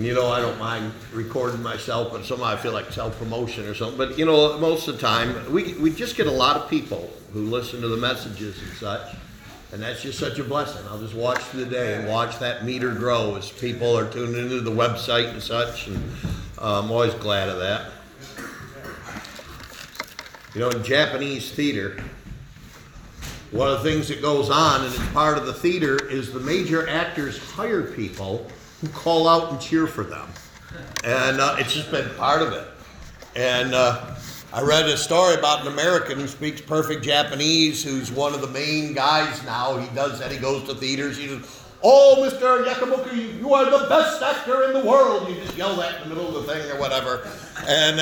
I don't mind recording myself, but somehow I feel like self-promotion or something. But, most of the time, we just get a lot of people who listen to the messages and such, and that's just such a blessing. I'll just watch through the day and watch that meter grow as people are tuning into the website and such, and I'm always glad of that. In Japanese theater, one of the things that goes on, and it's part of the theater, is the major actors hire people who call out and cheer for them. And it's just been part of it. And I read a story about an American who speaks perfect Japanese, who's one of the main guys now. He does that. He goes to theaters. He says, "Oh, Mr. Yakabuki, you are the best actor in the world." You just yell that in the middle of the thing or whatever. And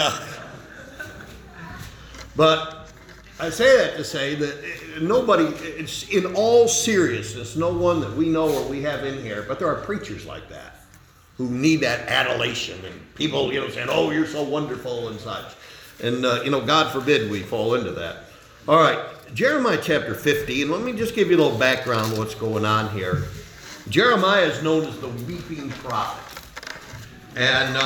but I say that to say that nobody, it's in all seriousness, no one that we know or we have in here, but there are preachers like that who need that adulation and people, saying, "Oh, you're so wonderful" and such. And, God forbid we fall into that. All right, Jeremiah chapter 50, and let me just give you a little background of what's going on here. Jeremiah is known as the weeping prophet. And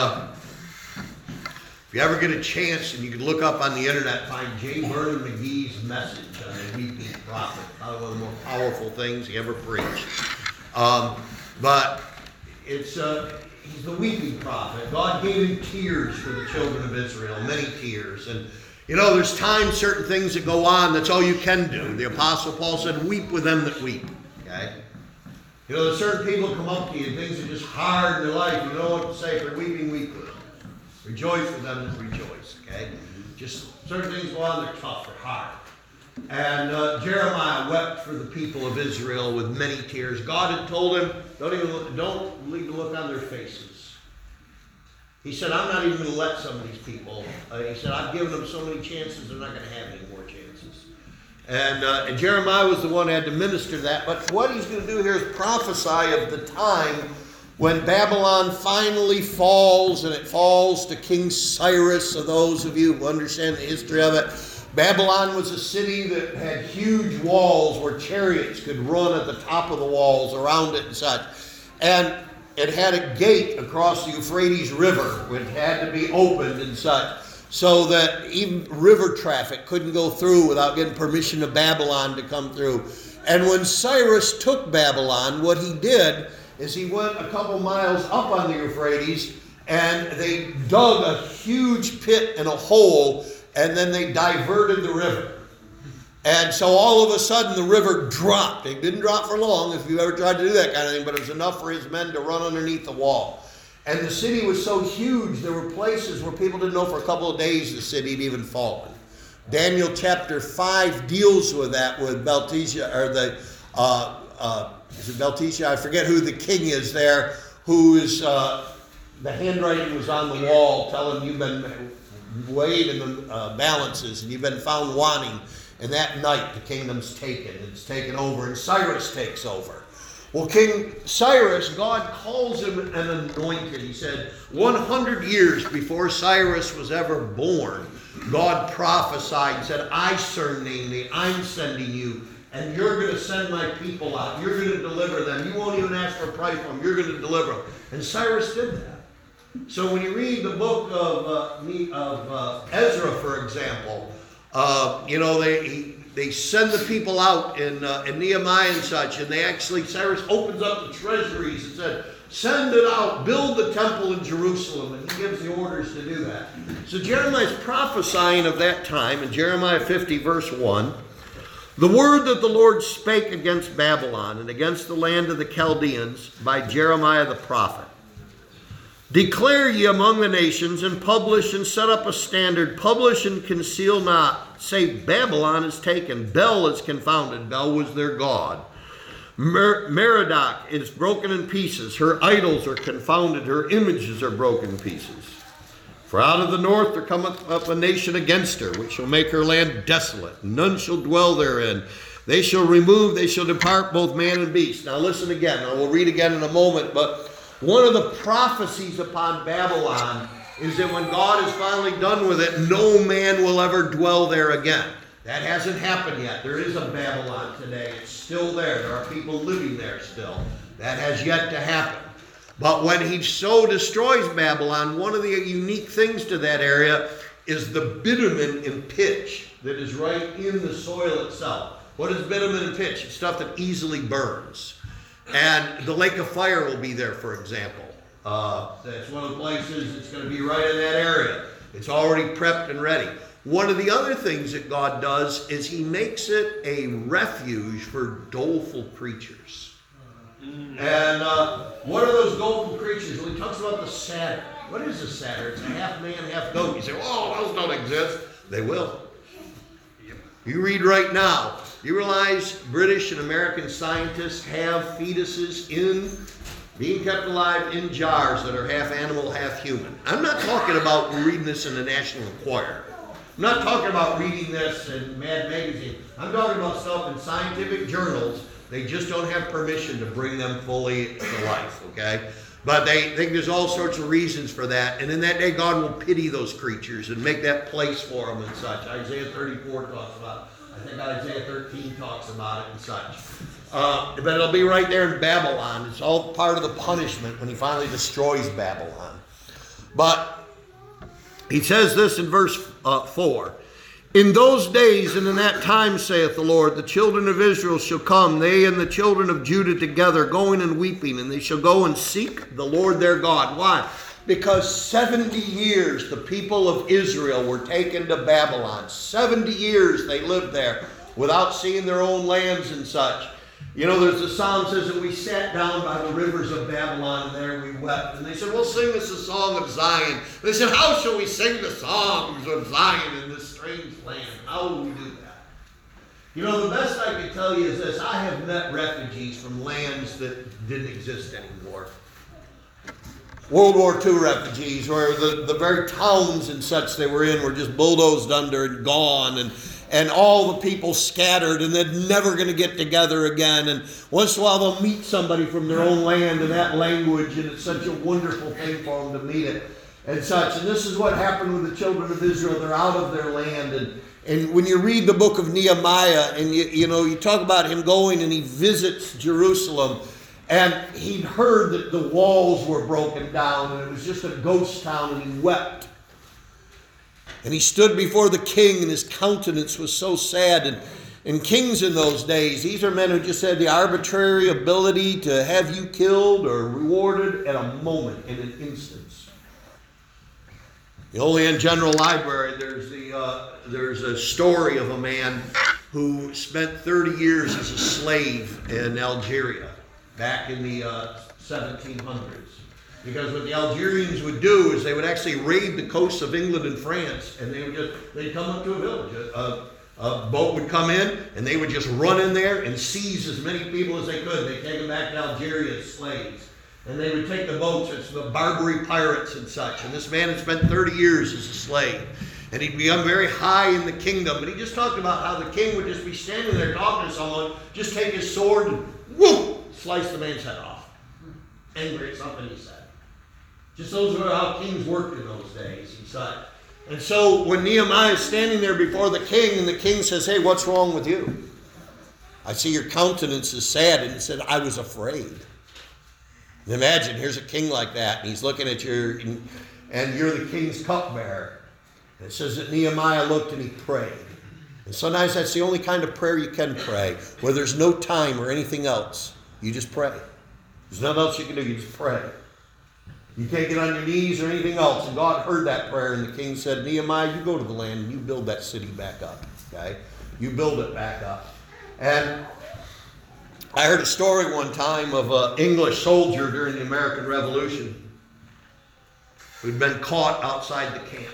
if you ever get a chance, and you can look up on the internet, find J. Vernon McGee's message on the weeping prophet, probably one of the more powerful things he ever preached. But it's he's the weeping prophet. God gave him tears for the children of Israel, many tears. And there's times, certain things that go on, that's all you can do. The Apostle Paul said, "Weep with them that weep." Okay? There's certain people come up to you, and things are just hard in their life. You don't know what to say. For weeping, weep with them. Rejoice with them that rejoice. Okay? Just certain things go on, they're tough, they're hard. And Jeremiah wept for the people of Israel with many tears. God had told him, don't leave a look on their faces. He said, "I'm not even going to let some of these people." He said, "I've given them so many chances, they're not going to have any more chances." And Jeremiah was the one who had to minister that. But what he's going to do here is prophesy of the time when Babylon finally falls, and it falls to King Cyrus. So those of you who understand the history of it, Babylon was a city that had huge walls where chariots could run at the top of the walls around it and such. And it had a gate across the Euphrates River, which had to be opened and such, so that even river traffic couldn't go through without getting permission of Babylon to come through. And when Cyrus took Babylon, what he did is he went a couple miles up on the Euphrates, and they dug a huge pit and a hole, and then they diverted the river. And so all of a sudden the river dropped. It didn't drop for long if you ever tried to do that kind of thing, but it was enough for his men to run underneath the wall. And the city was so huge, there were places where people didn't know for a couple of days the city had even fallen. Daniel chapter 5 deals with that, with Belteshazzar, or is it Belteshazzar? I forget who the king is there, who is, the handwriting was on the wall telling you've been weighed in the balances and you've been found wanting. And that night the kingdom's taken. It's taken over, and Cyrus takes over. Well, King Cyrus, God calls him an anointed. He said 100 years before Cyrus was ever born, God prophesied and said, "I surname thee, I'm sending you, and you're going to send my people out. You're going to deliver them. You won't even ask for a price for them. You're going to deliver them." And Cyrus did that. So when you read the book of Ezra, for example, they send the people out in Nehemiah and such, and Cyrus opens up the treasuries and said, "Send it out, build the temple in Jerusalem," and he gives the orders to do that. So Jeremiah is prophesying of that time in Jeremiah 50 verse 1. "The word that the Lord spake against Babylon and against the land of the Chaldeans by Jeremiah the prophet. Declare ye among the nations, and publish and set up a standard, publish and conceal not. Say, Babylon is taken, Bel is confounded." Bel was their god. "Merodach is broken in pieces, her idols are confounded, her images are broken in pieces. For out of the north there cometh up a nation against her, which shall make her land desolate, none shall dwell therein. They shall remove, they shall depart, both man and beast." Now listen again, I will read again in a moment, but one of the prophecies upon Babylon is that when God is finally done with it, no man will ever dwell there again. That hasn't happened yet. There is a Babylon today. It's still there. There are people living there still. That has yet to happen. But when he so destroys Babylon, one of the unique things to that area is the bitumen and pitch that is right in the soil itself. What is bitumen and pitch? It's stuff that easily burns. And the lake of fire will be there, for example. That's one of the places it's going to be right in that area. It's already prepped and ready. One of the other things that God does is he makes it a refuge for doleful creatures. And what are those doleful creatures? Well, he talks about the satyr. What is a satyr? It's a half man, half goat. You say, oh, those don't exist. They will. You read right now. You realize British and American scientists have fetuses being kept alive in jars that are half animal, half human. I'm not talking about reading this in the National Enquirer. I'm not talking about reading this in Mad Magazine. I'm talking about stuff in scientific journals. They just don't have permission to bring them fully to life, okay? But they think there's all sorts of reasons for that. And in that day, God will pity those creatures and make that place for them and such. Isaiah 34 talks about it. I think Isaiah 13 talks about it and such. But it'll be right there in Babylon. It's all part of the punishment when he finally destroys Babylon. But he says this in verse 4. In those days and in that time, saith the Lord, the children of Israel shall come, they and the children of Judah together, going and weeping, and they shall go and seek the Lord their God. Why? Because 70 years the people of Israel were taken to Babylon. 70 years they lived there without seeing their own lands and such. You know, there's a psalm that says that we sat down by the rivers of Babylon and there we wept. And they said, we'll sing us a song of Zion. They said, how shall we sing the songs of Zion in this strange land? How will we do that? You know, the best I can tell you is this. I have met refugees from lands that didn't exist anymore. World War II refugees, where the very towns and such they were in were just bulldozed under and gone, and all the people scattered, and they're never going to get together again. And once in a while they'll meet somebody from their own land in that language, and it's such a wonderful thing for them to meet it and such. And this is what happened with the children of Israel. They're out of their land. And when you read the book of Nehemiah, and you talk about him going and he visits Jerusalem, and he'd heard that the walls were broken down, and it was just a ghost town, and he wept. And he stood before the king, and his countenance was so sad. And kings in those days, these are men who just had the arbitrary ability to have you killed or rewarded at a moment, in an instance. The Holy and General Library, there's a story of a man who spent 30 years as a slave in Algeria back in the 1700s. Because what the Algerians would do is they would actually raid the coasts of England and France, and they'd come up to a village. A boat would come in, and they would just run in there and seize as many people as they could. They'd take them back to Algeria as slaves. And they would take the boats, it's the Barbary pirates and such. And this man had spent 30 years as a slave. And he'd become very high in the kingdom. But he just talked about how the king would just be standing there talking to someone, just take his sword and whoop, slice the man's head off. Angry at something he said. Just those were how kings worked in those days and such. And so when Nehemiah is standing there before the king, and the king says, hey, what's wrong with you? I see your countenance is sad. And he said, I was afraid. And imagine, here's a king like that, and he's looking at you, and you're the king's cupbearer. And it says that Nehemiah looked and he prayed. And sometimes that's the only kind of prayer you can pray, where there's no time or anything else. You just pray. There's nothing else you can do. You just pray. You can't get on your knees or anything else. And God heard that prayer, and the king said, Nehemiah, you go to the land and you build that city back up. Okay? You build it back up. And I heard a story one time of an English soldier during the American Revolution who'd been caught outside the camp.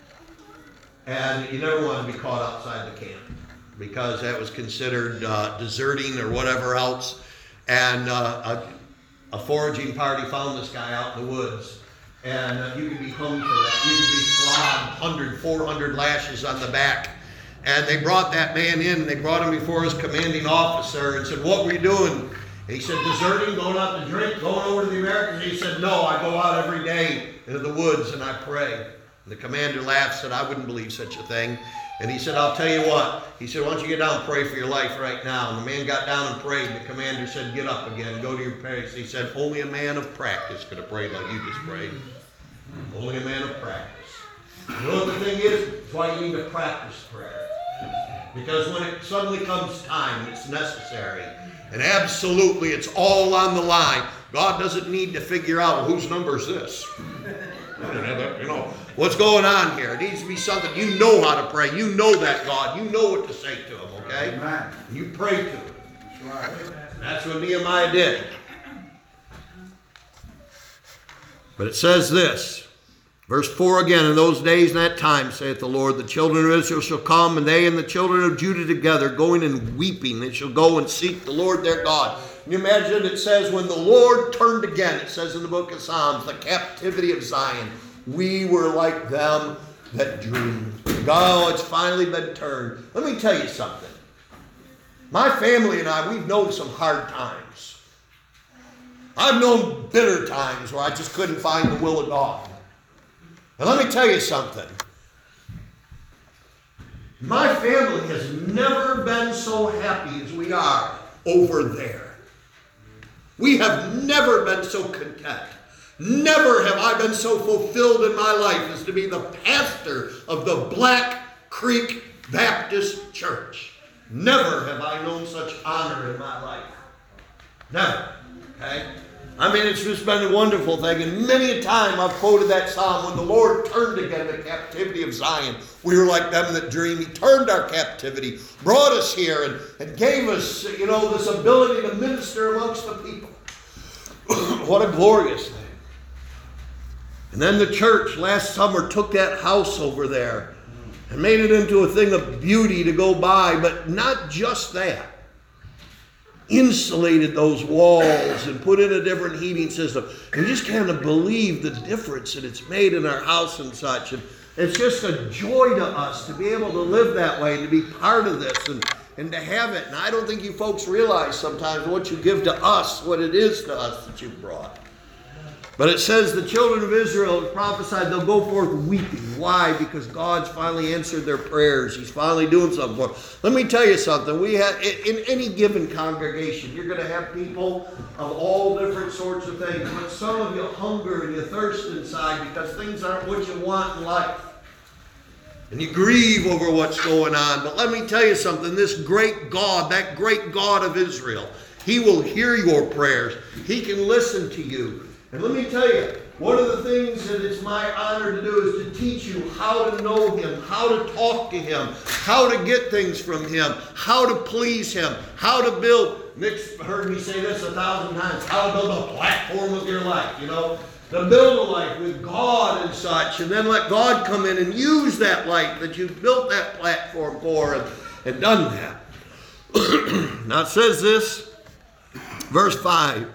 And you never want to be caught outside the camp because that was considered deserting or whatever else. And a foraging party found this guy out in the woods. And you could be hung for that. You could be flogged 400 lashes on the back. And they brought that man in, and they brought him before his commanding officer and said, what were you doing? And he said, deserting, going out to drink, going over to the Americans. And he said, no, I go out every day into the woods and I pray. And the commander laughed, said, I wouldn't believe such a thing. And he said, I'll tell you what. He said, why don't you get down and pray for your life right now? And the man got down and prayed. And the commander said, get up again. Go to your place. He said, only a man of practice could have prayed like you just prayed. Only a man of practice. You know what the thing is? It's why you need to practice prayer. Because when it suddenly comes time, it's necessary. And absolutely, it's all on the line. God doesn't need to figure out whose number is this. You know, what's going on here? It needs to be something. You know how to pray. You know that God. You know what to say to him, okay? Amen. You pray to him. That's right. That's what Nehemiah did. But it says this. Verse 4 again, in those days and that time, saith the Lord, the children of Israel shall come, and they and the children of Judah together, going and weeping. They shall go and seek the Lord their God. Can you imagine? It says, when the Lord turned again, it says in the book of Psalms, the captivity of Zion, we were like them that dreamed. God, it's finally been turned. Let me tell you something. My family and I, we've known some hard times. I've known bitter times where I just couldn't find the will of God. And let me tell you something. My family has never been so happy as we are over there. We have never been so content. Never have I been so fulfilled in my life as to be the pastor of the Black Creek Baptist Church. Never have I known such honor in my life. Never. Okay? I mean, it's just been a wonderful thing. And many a time I've quoted that psalm, when the Lord turned again the captivity of Zion. We were like them that dream. He turned our captivity, brought us here, and gave us, this ability to minister amongst the people. What a glorious thing. And then the church last summer took that house over there and made it into a thing of beauty to go by. But not just that. Insulated those walls and put in a different heating system. And you just can't believe the difference that it's made in our house and such. And it's just a joy to us to be able to live that way and to be part of this and to have it. And I don't think you folks realize sometimes what you give to us, what it is to us that you've brought. But it says the children of Israel prophesied they'll go forth weeping. Why? Because God's finally answered their prayers. He's finally doing something for them. Let me tell you something. We have, in any given congregation, you're going to have people of all different sorts of things. But some of you hunger and you thirst inside because things aren't what you want in life. And you grieve over what's going on. But let me tell you something. This great God, that great God of Israel, He will hear your prayers. He can listen to you. And let me tell you, one of the things that it's my honor to do is to teach you how to know Him, how to talk to Him, how to get things from Him, how to please Him, how to build. Nick's heard me say this 1,000 times, how to build a platform of your life, to build a life with God and such, and then let God come in and use that life that you've built that platform for and done that. Now it says this, verse 5.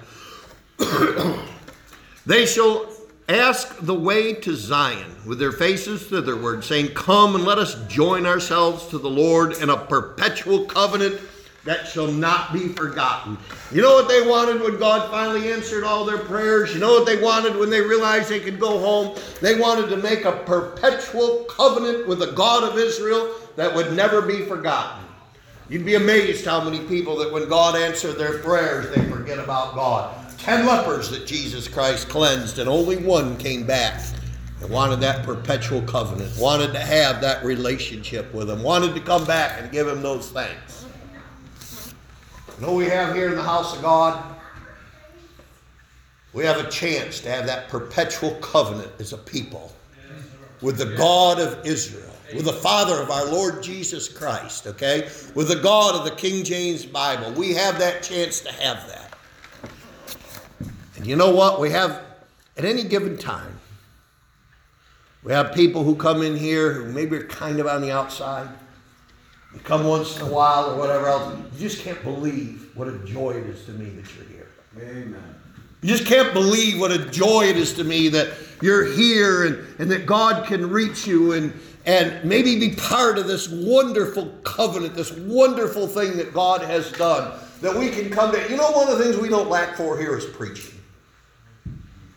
They shall ask the way to Zion with their faces thitherward, saying, come and let us join ourselves to the Lord in a perpetual covenant that shall not be forgotten. You know what they wanted when God finally answered all their prayers? You know what they wanted when they realized they could go home? They wanted to make a perpetual covenant with the God of Israel that would never be forgotten. You'd be amazed how many people that when God answered their prayers, they forget about God. 10 lepers that Jesus Christ cleansed, and only one came back and wanted that perpetual covenant, wanted to have that relationship with Him, wanted to come back and give Him those thanks. You know what we have here in the house of God? We have a chance to have that perpetual covenant as a people with the God of Israel, with the Father of our Lord Jesus Christ, okay? With the God of the King James Bible. We have that chance to have that. And you know what? We have, at any given time, we have people who come in here who maybe are kind of on the outside. You come once in a while or whatever else. You just can't believe what a joy it is to me that you're here. Amen. You just can't believe what a joy it is to me that you're here and that God can reach you and maybe be part of this wonderful covenant, this wonderful thing that God has done, that we can come to. You know, one of the things we don't lack for here is preaching.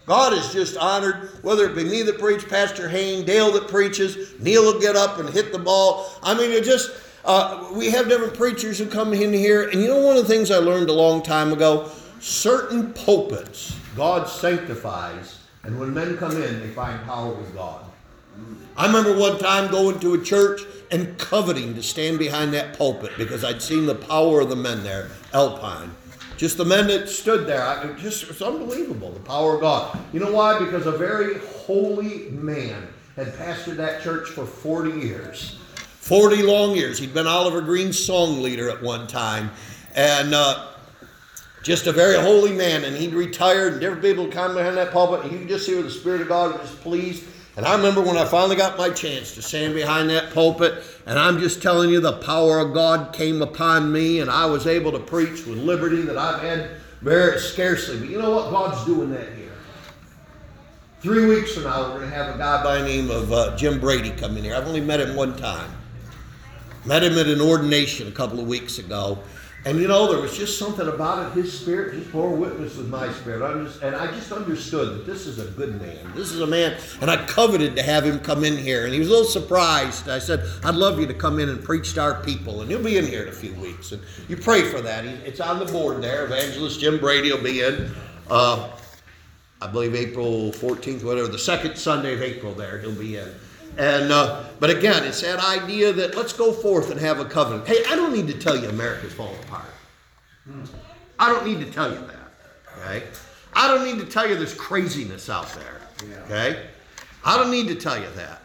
God is just honored, whether it be me that preach, Pastor Hayne, Dale that preaches, Neil will get up and hit the ball. I mean, it just, we have different preachers who come in here. And you know, one of the things I learned a long time ago, certain pulpits God sanctifies, and when men come in, they find power with God. I remember one time going to a church and coveting to stand behind that pulpit because I'd seen the power of the men there, Alpine. Just the men that stood there. It's unbelievable, the power of God. You know why? Because a very holy man had pastored that church for 40 years. 40 long years. He'd been Oliver Green's song leader at one time. And just a very holy man. And he'd retired, and different people would come behind that pulpit, and you could just see where the Spirit of God was pleased. And I remember when I finally got my chance to stand behind that pulpit, and I'm just telling you, the power of God came upon me, and I was able to preach with liberty that I've had very scarcely. But you know what? God's doing that here. 3 weeks from now, we're going to have a guy by the name of Jim Brady come in here. I've only met him one time. Met him at an ordination a couple of weeks ago. And you know, there was just something about it. His spirit just bore witness with my spirit. I just understood that this is a good man. This is a man, and I coveted to have him come in here. And he was a little surprised. I said, I'd love you to come in and preach to our people. And he'll be in here in a few weeks. And you pray for that. It's on the board there. Evangelist Jim Brady will be in, I believe, April 14th, whatever, the second Sunday of April there, he'll be in. And but again, it's that idea that let's go forth and have a covenant. Hey, I don't need to tell you America's falling apart. I don't need to tell you that. Okay? I don't need to tell you there's craziness out there. Okay? I don't need to tell you that.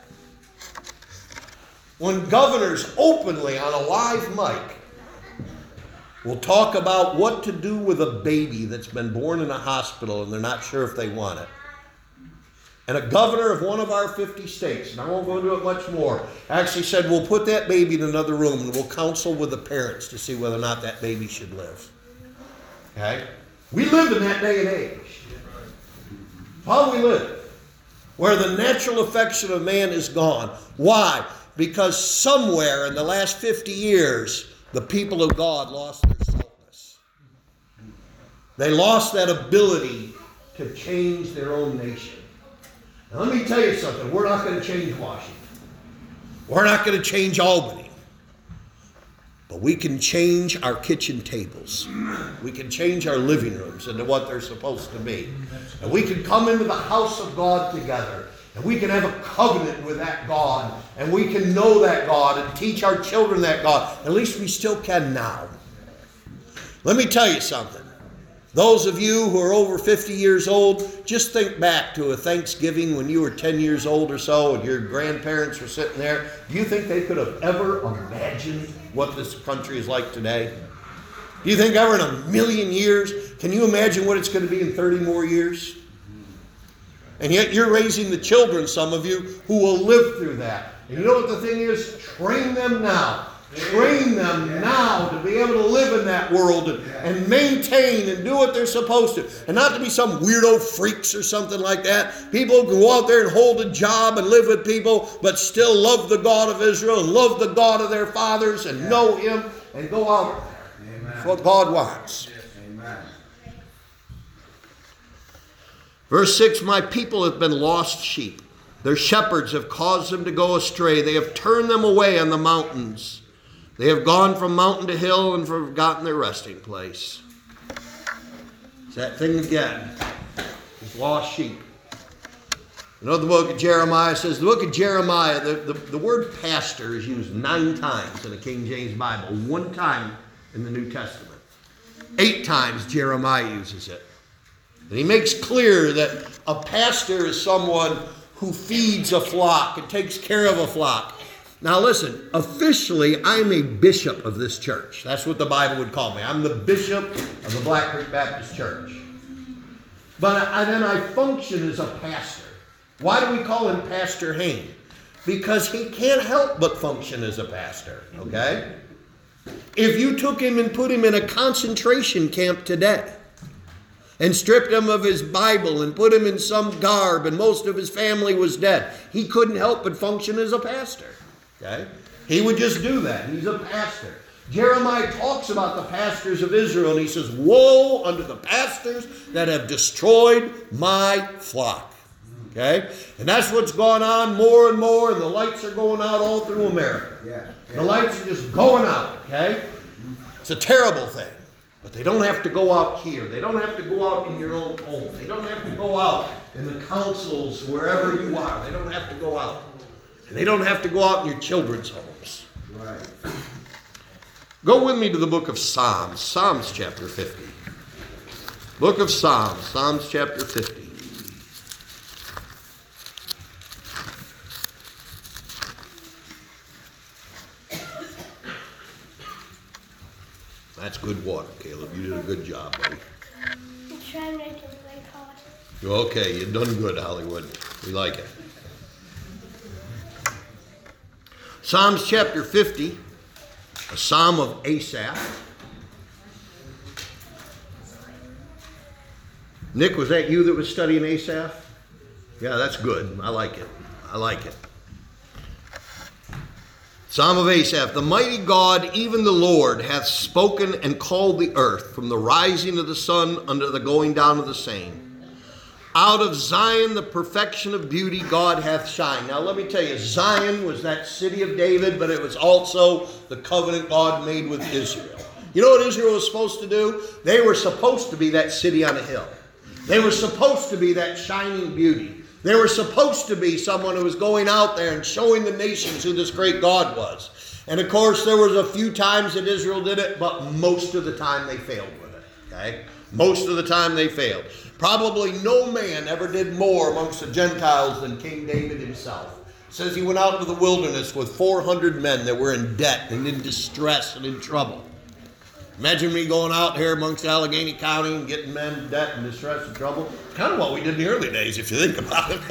When governors openly on a live mic will talk about what to do with a baby that's been born in a hospital and they're not sure if they want it. And a governor of one of our 50 states, and I won't go into it much more, actually said, we'll put that baby in another room and we'll counsel with the parents to see whether or not that baby should live. Okay? We live in that day and age. How we live. Where the natural affection of man is gone. Why? Because somewhere in the last 50 years, the people of God lost their saltness. They lost that ability to change their own nation. Now, let me tell you something. We're not going to change Washington. We're not going to change Albany. But we can change our kitchen tables. We can change our living rooms into what they're supposed to be. And we can come into the house of God together. And we can have a covenant with that God. And we can know that God and teach our children that God. At least we still can now. Let me tell you something. Those of you who are over 50 years old, just think back to a Thanksgiving when you were 10 years old or so and your grandparents were sitting there. Do you think they could have ever imagined what this country is like today? Do you think ever in a million years? Can you imagine what it's going to be in 30 more years? And yet you're raising the children, some of you, who will live through that. And you know what the thing is? Train them now. Train them now to be able to live in that world and maintain and do what they're supposed to. And not to be some weirdo freaks or something like that. People who can go out there and hold a job and live with people, but still love the God of Israel and love the God of their fathers and know Him and go out there. That's what God wants. Verse 6, my people have been lost sheep. Their shepherds have caused them to go astray. They have turned them away on the mountains. They have gone from mountain to hill and forgotten their resting place. It's that thing again. It's lost sheep. You know the book of Jeremiah says, the book of Jeremiah, the word pastor is used 9 times in the King James Bible. 1 time in the New Testament. 8 times Jeremiah uses it. And he makes clear that a pastor is someone who feeds a flock and takes care of a flock. Now listen, officially I'm a bishop of this church. That's what the Bible would call me. I'm the bishop of the Black Creek Baptist Church. But then I function as a pastor. Why do we call him Pastor Hayne? Because he can't help but function as a pastor, okay? If you took him and put him in a concentration camp today, and stripped him of his Bible and put him in some garb, and most of his family was dead, he couldn't help but function as a pastor. Okay? He would just do that. He's a pastor. Jeremiah talks about the pastors of Israel, and he says, woe unto the pastors that have destroyed my flock. Okay? And that's what's going on more and more, and the lights are going out all through America. Yeah. The lights are just going out, okay? It's a terrible thing. But they don't have to go out here. They don't have to go out in your own home. They don't have to go out in the councils, wherever you are. They don't have to go out. And they don't have to go out in your children's homes. Right. Go with me to the book of Psalms. Psalms chapter 50. Book of Psalms. Psalms chapter 50. That's good water, Caleb. You did a good job, buddy. I'm trying to make it like hot. Okay, you've done good, Hollywood. We like it. Psalms chapter 50, a psalm of Asaph. Nick, was that you that was studying Asaph? Yeah, that's good. I like it. I like it. Psalm of Asaph. The mighty God, even the Lord, hath spoken and called the earth from the rising of the sun unto the going down of the same. Out of Zion the perfection of beauty God hath shined. Now let me tell you, Zion was that city of David, but it was also the covenant God made with Israel. You know what Israel was supposed to do? They were supposed to be that city on a hill. They were supposed to be that shining beauty. They were supposed to be someone who was going out there and showing the nations who this great God was. And of course, there was a few times that Israel did it, but most of the time they failed with it. Okay? Most of the time they failed. Probably no man ever did more amongst the Gentiles than King David himself. It says he went out into the wilderness with 400 men that were in debt and in distress and in trouble. Imagine me going out here amongst Allegheny County and getting men in debt and distress and trouble. It's kind of what we did in the early days, if you think about it.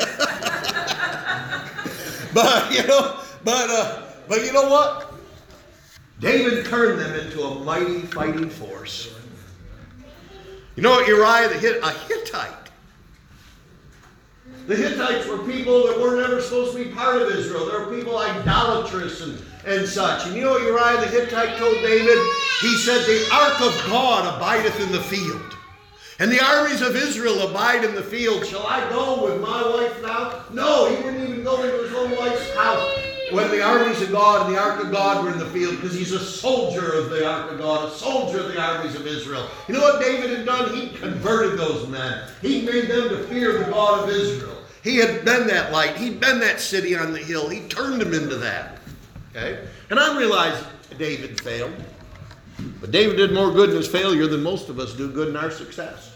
But you know what? David turned them into a mighty fighting force. You know what, Uriah a Hittite. The Hittites were people that were never supposed to be part of Israel. They were people idolatrous and such. And you know what Uriah the Hittite told David? He said, the ark of God abideth in the field, and the armies of Israel abide in the field. Shall I go with my wife now? No, he wouldn't even go into his own wife's house when the armies of God and the ark of God were in the field, because he's a soldier of the ark of God, a soldier of the armies of Israel. You know what David had done? He converted those men. He made them to fear the God of Israel. He had been that light. He'd been that city on the hill. He turned them into that. Okay? And I realize David failed. But David did more good in his failure than most of us do good in our success.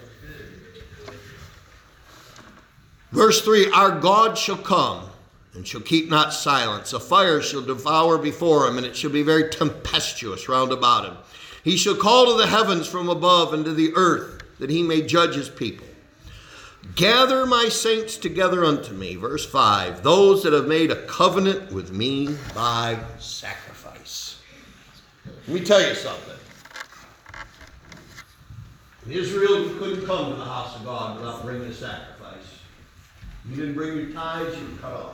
Verse 3, our God shall come and shall keep not silence. A fire shall devour before him, and it shall be very tempestuous round about him. He shall call to the heavens from above and to the earth, that he may judge his people. Gather my saints together unto me. Verse 5, those that have made a covenant with me by sacrifice. Let me tell you something. In Israel, you couldn't come to the house of God without bringing a sacrifice. You didn't bring your tithes, you were cut off.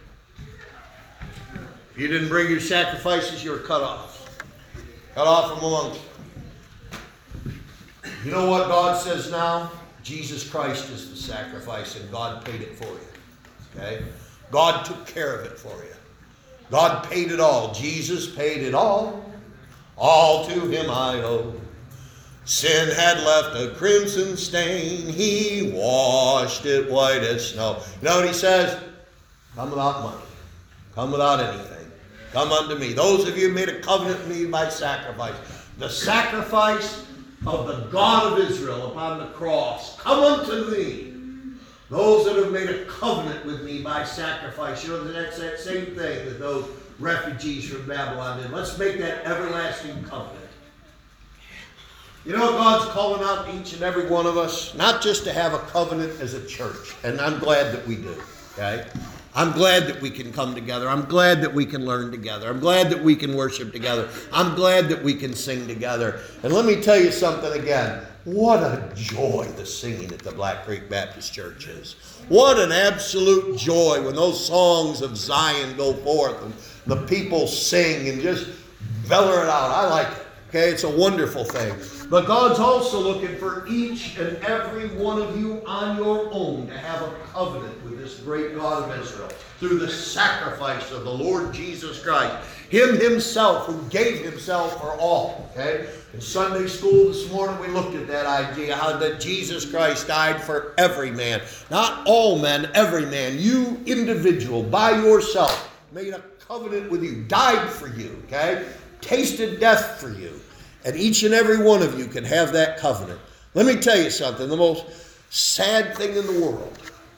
If you didn't bring your sacrifices, you were cut off. Cut off from amongst you. You know what God says now? Jesus Christ is the sacrifice, and God paid it for you. Okay? God took care of it for you. God paid it all. Jesus paid it all. All to him I owe. Sin had left a crimson stain. He washed it white as snow. You know what he says? Come without money. Come without anything. Come unto me. Those of you who made a covenant with me by sacrifice. The sacrifice of the God of Israel upon the cross. Come unto me. Those that have made a covenant with me by sacrifice. You know, that's that same thing that those refugees from Babylon did. Let's make that everlasting covenant. You know, God's calling out to each and every one of us, not just to have a covenant as a church, and I'm glad that we do, okay? I'm glad that we can come together. I'm glad that we can learn together. I'm glad that we can worship together. I'm glad that we can sing together. And let me tell you something again. What a joy the singing at the Black Creek Baptist Church is. What an absolute joy when those songs of Zion go forth and the people sing and just Speller it out. I like it. Okay, it's a wonderful thing. But God's also looking for each and every one of you on your own to have a covenant with this great God of Israel through the sacrifice of the Lord Jesus Christ. Him himself who gave himself for all. Okay? In Sunday school this morning we looked at that idea, how that Jesus Christ died for every man. Not all men, every man. You individual, by yourself, made a covenant with you, died for you. Okay? Tasted death for you. And each and every one of you can have that covenant. Let me tell you something. The most sad thing in the world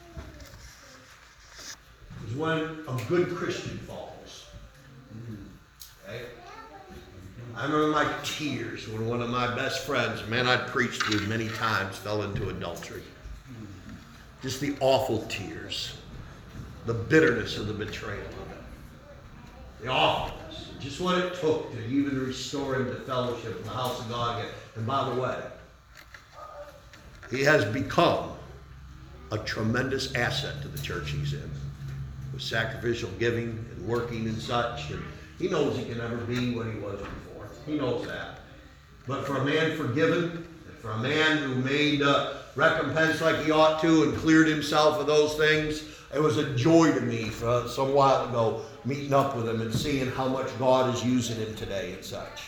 is when a good Christian falls. Okay? I remember my tears when one of my best friends, a man I'd preached with many times, fell into adultery. Just the awful tears. The bitterness of the betrayal of it. The awfulness. Just what it took to even restore him to fellowship in the house of God again. And by the way, he has become a tremendous asset to the church he's in. With sacrificial giving and working and such. And he knows he can never be what he was before. He knows that. But for a man forgiven, and for a man who made recompense like he ought to and cleared himself of those things, it was a joy to me for some while ago meeting up with him and seeing how much God is using him today and such.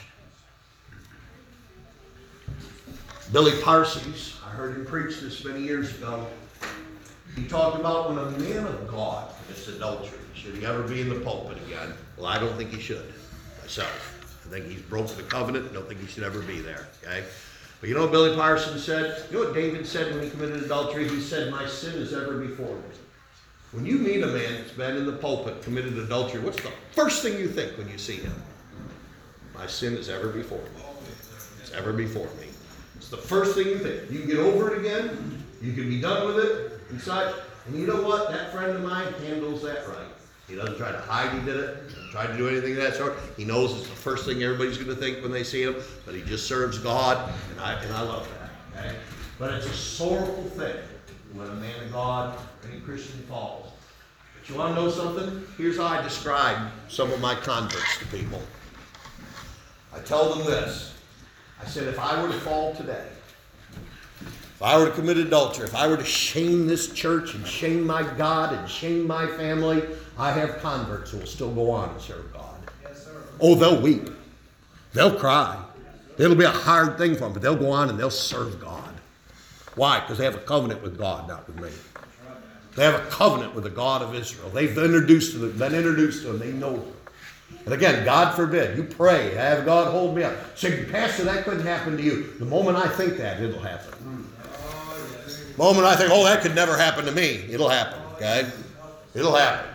Billy Parsons, I heard him preach this many years ago. He talked about when a man of God commits adultery, should he ever be in the pulpit again? Well, I don't think he should, myself. I think he's broken the covenant. I don't think he should ever be there, okay? But you know what Billy Parsons said? You know what David said when he committed adultery? He said, my sin is ever before me. When you meet a man that's been in the pulpit, committed adultery, what's the first thing you think when you see him? My sin is ever before me. It's ever before me. It's the first thing you think. You can get over it again. You can be done with it and such. And you know what? That friend of mine handles that right. He doesn't try to hide he did it. He doesn't try to do anything of that sort. He knows it's the first thing everybody's going to think when they see him. But he just serves God. And I love that. Okay? But it's a sorrowful thing when a man of God, any Christian, falls. But you want to know something? Here's how I describe some of my converts to people. I tell them this. I said, if I were to fall today, if I were to commit adultery, if I were to shame this church and shame my God and shame my family, I have converts who will still go on and serve God. Yes, sir. Oh, they'll weep. They'll cry. It'll be a hard thing for them, but they'll go on and they'll serve God. Why? Because they have a covenant with God, not with me. They have a covenant with the God of Israel. They've been introduced to them. They know Him. And again, God forbid, you pray, have God hold me up. Say, Pastor, that couldn't happen to you. The moment I think that, it'll happen. The moment I think, oh, that could never happen to me, it'll happen, okay? It'll happen.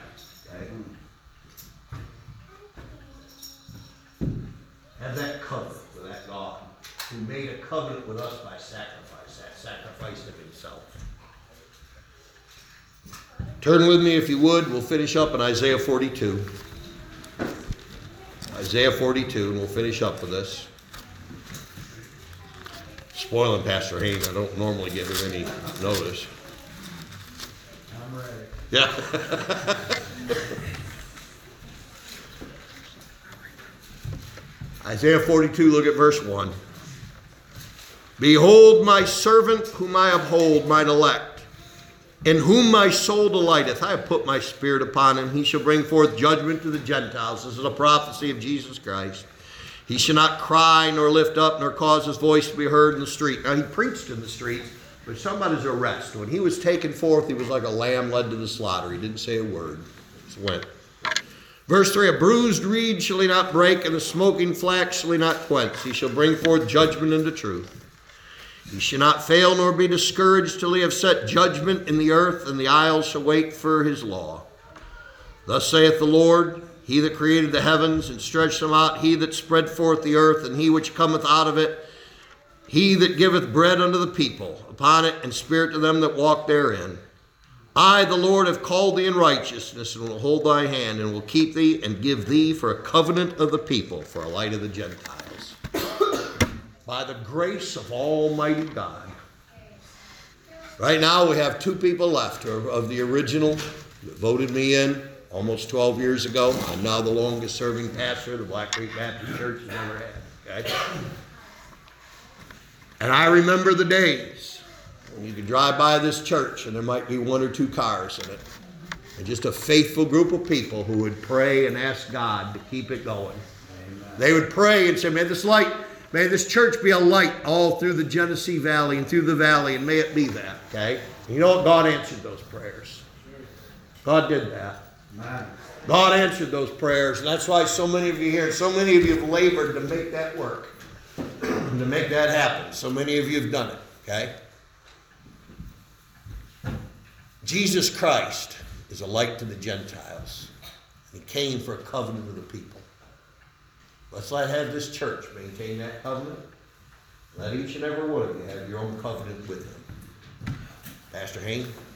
Okay? Have that covenant with that God who made a covenant with us by sacrifice. That sacrificed of himself. Turn with me, if you would. We'll finish up in Isaiah 42. Isaiah 42, and we'll finish up with this. Spoiling Pastor Haynes. I don't normally give him any notice. I'm ready. Yeah. Isaiah 42, look at verse 1. Behold my servant whom I uphold, mine elect, in whom my soul delighteth. I have put my spirit upon him. He shall bring forth judgment to the Gentiles. This is a prophecy of Jesus Christ. He shall not cry, nor lift up, nor cause his voice to be heard in the street. Now he preached in the streets, but somebody's arrest. When he was taken forth, he was like a lamb led to the slaughter. He didn't say a word. He just went. Verse 3, a bruised reed shall he not break, and the smoking flax shall he not quench. He shall bring forth judgment and the truth. He shall not fail nor be discouraged till he have set judgment in the earth, and the isles shall wait for his law. Thus saith the Lord, he that created the heavens and stretched them out, he that spread forth the earth, and he which cometh out of it, he that giveth bread unto the people upon it, and spirit to them that walk therein. I, the Lord, have called thee in righteousness, and will hold thy hand, and will keep thee, and give thee for a covenant of the people, for a light of the Gentiles. By the grace of Almighty God. Right now we have two people left of the original that voted me in. almost 12 years ago. I'm now the longest serving pastor the Black Creek Baptist Church has ever had. Okay? And I remember the days when you could drive by this church and there might be 1 or 2 cars in it. And just a faithful group of people who would pray and ask God to keep it going. Amen. They would pray and say, may this church be a light all through the Genesee Valley and through the valley, and may it be that. Okay? And you know what? God answered those prayers. God did that. Amen. God answered those prayers, and that's why so many of you here, so many of you have labored to make that work, to make that happen. So many of you have done it. Okay? Jesus Christ is a light to the Gentiles. He came for a covenant of the people. Let's have this church maintain that covenant. Let each and every one of you have your own covenant with him. Pastor Hayne?